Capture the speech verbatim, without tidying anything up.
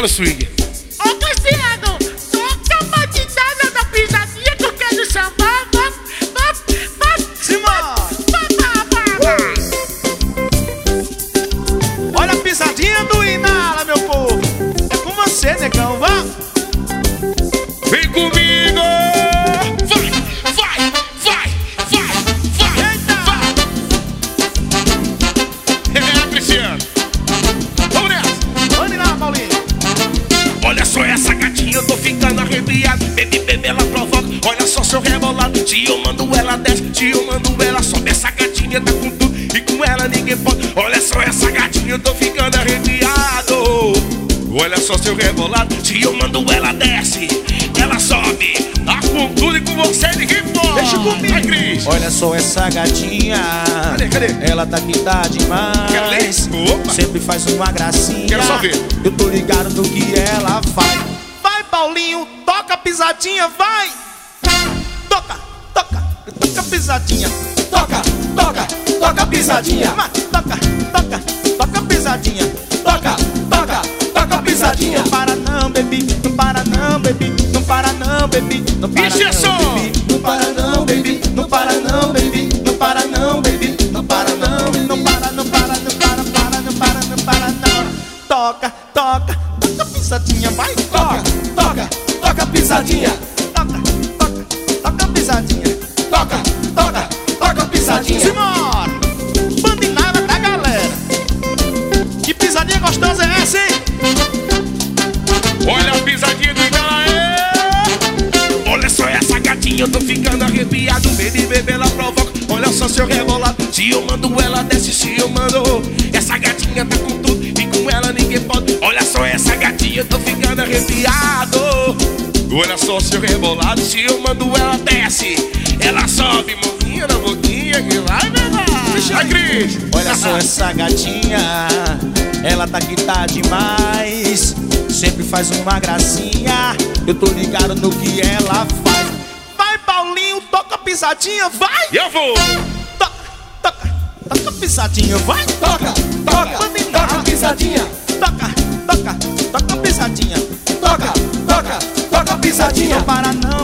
Olha o swing. Ô Cristiano, toca a batidada da pisadinha que eu quero chamar. Olha a pisadinha do Inala, meu povo. É com você, negão, vá. Vem comigo. Vai, vai, vai, vai, vai. Eita. Vai. É, Cristiano. Vamos nessa. Vamos lá, Paulinho. Olha só essa gatinha, eu tô ficando arrepiado. Bebê, bebê, ela provoca. Olha só seu rebolado. Se eu mando ela desce, se eu mando ela sobe. Essa gatinha tá com tudo e com ela ninguém pode. Olha só essa gatinha, eu tô ficando arrepiado. Olha só seu rebolado. Se eu mando ela desce, ela sobe. Tá com tudo e com você ninguém pode. Deixa comigo. Vai, Cris. Olha só essa gatinha. Cadê, cadê? Ela tá que tá demais. Opa. Sempre faz uma gracinha. Quero só ver. Eu tô ligado no que ela faz. Vai, Paulinho, toca a pisadinha, vai. Toca, toca, toca a pisadinha. Toca, toca, toca a pisadinha. Vai, toca, toca, toca a pisadinha. Toca, toca, toca a pisadinha. Não para não, baby. Não para não, baby. Não para não, baby. Não para Isso é não, só. baby. Não para não, baby. Não para não, baby. Não para não, baby. Não para não, não para, não para, não para, para, não para, não para, não. Toca, toca, toca a pisadinha, vai. Toca, toca, toca a pisadinha. Toca, toca, toca a pisadinha. Toca, toca, toca a pisadinha. Simbora! Bandinada da galera. Que pisadinha gostosa é essa, hein? Olha a pisadinha do Igalaê. Olha só essa gatinha, eu tô ficando arrepiado. Baby, bebê, ela provoca. Olha só seu rebolado. Se eu mando ela desce, se eu mando. Essa gatinha tá com tudo e com ela ninguém pode. Olha só essa gatinha, eu tô ficando arrepiado. Olha só seu rebolado. Se eu mando ela desce, ela sobe, movinha na boquinha que vai levar. Vai, Cris. Olha só essa gatinha. Ela tá que tá demais. Sempre faz uma gracinha. Eu tô ligado no que ela faz. Vai, Paulinho, toca a pisadinha, vai. Eu vou. Toca, toca, toca a pisadinha, vai. Toca, toca, toca a pisadinha. Toca, toca, toca a pisadinha. Toca, toca, toca a pisadinha. Não para não,